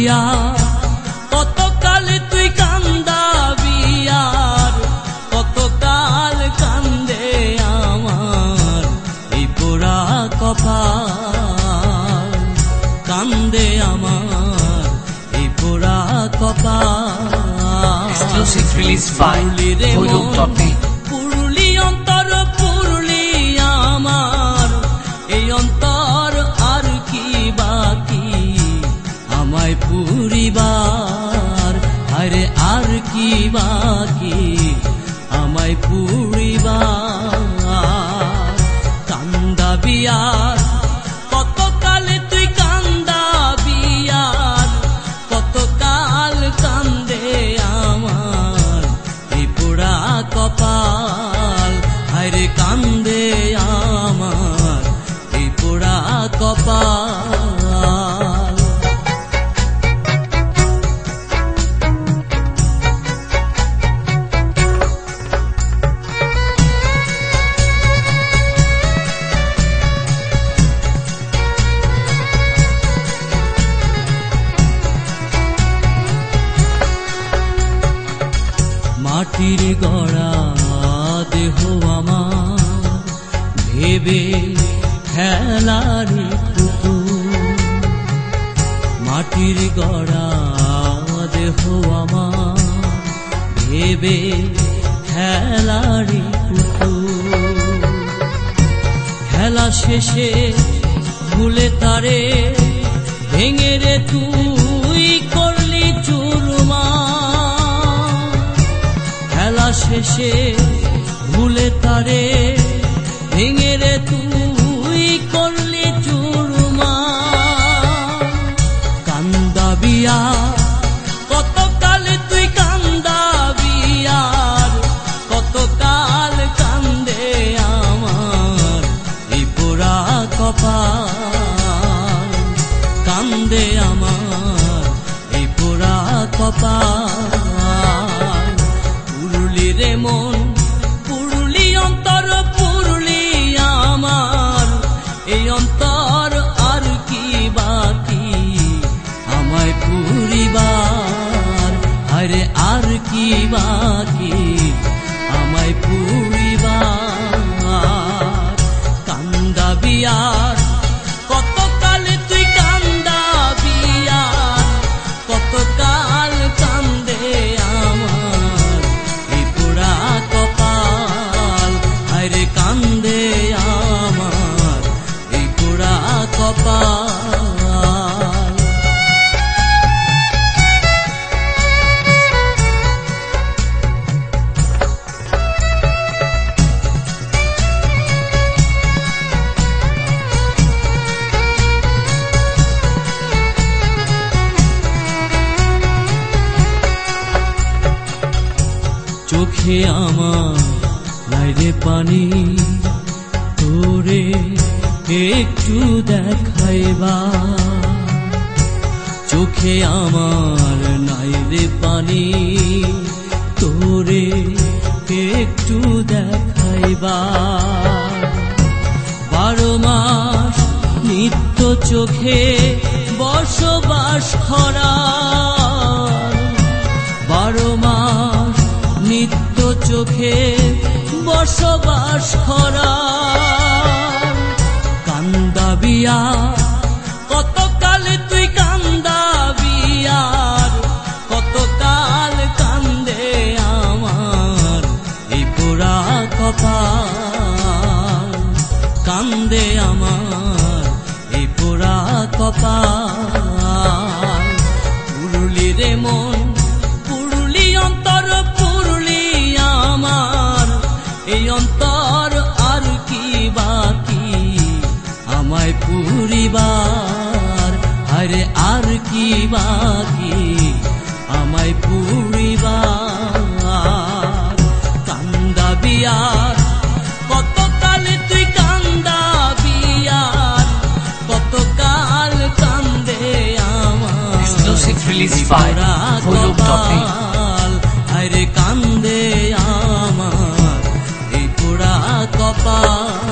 আর কতকাল তুই কান্দাবি আর কতকাল কান্দে আমার এই পোড়া কপাল, কান্দে আমার এই পোড়া কপাল। Exclusive release by Volume.me। পুরুলি অন্তর পুরুলি আমার এই অন্তর আর কি বাকি আমায় পুরিবার, আরে আর কি বাকি আমায় পুরিবার। কান্দাবি আর কতকাল তুই কান্দাবি আর কতকাল কান্দে আমার এই পোড়া কপাল, আরে কান্দে আমার এই পোড়া কপাল। মাটির গড়া দেহ আমার ভেবে খেলারি পুতুল, মাটির গড়া দেহ আমার ভেবে খেলারি পুতুল। খেলা শেষে ভুলে তারে ভেঙে রে তুই করলি চুরমার, খেলা শেষে ভুলে তারে ভেঙে রে তুই করলি চুরমার। কান্দাবি আর কতকাল তুই কান্দাবি আর কতকাল কান্দে আমার এই পোড়া কপাল, কান্দে আমার এই পোড়া কপাল। পুরুলি রে মন পুরুলি অন্তর পুরুলি আমার এই অন্তর আর কি বাকি আমায় পুরিবার, আরে আর কি বাকি আমায় পুরিবার। কান্দাবি আর কতকাল তুই কান্দাবি আর কতকাল কান্দে আমার এই পোড়া কপাল, আরে কান্দে আমার এই পোড়া কপাল। চোখে আমার নাই রে পানি তোরে একটু দেখাইবা, চোখে আমার নাই রে পানি তোরে একটু দেখাইবা। 12 মাস নিত্য চোখে বসবাস করা, 12 মাস নিত্য চোখে বসবাস করা। কান্দাবি আর কতকাল তুই কান্দাবি আর কতকাল কান্দে আমার এই পোড়া কপাল, কান্দে আমার এই পোড়া কপাল। পুরুলি রে মন পুরুলি অন্তর পুরুলি আমার এই অন্তর আর কি বাকি আমায় পুরিবার, আরে আর কি বাকি আমায় পুরিবার। কান্দাবি আর কতকাল তুই কান্দাবি আর কতকাল কান্দে আমার Exclusive release by Volume.me। আরে কান্দে আমার এই পোড়া কপাল।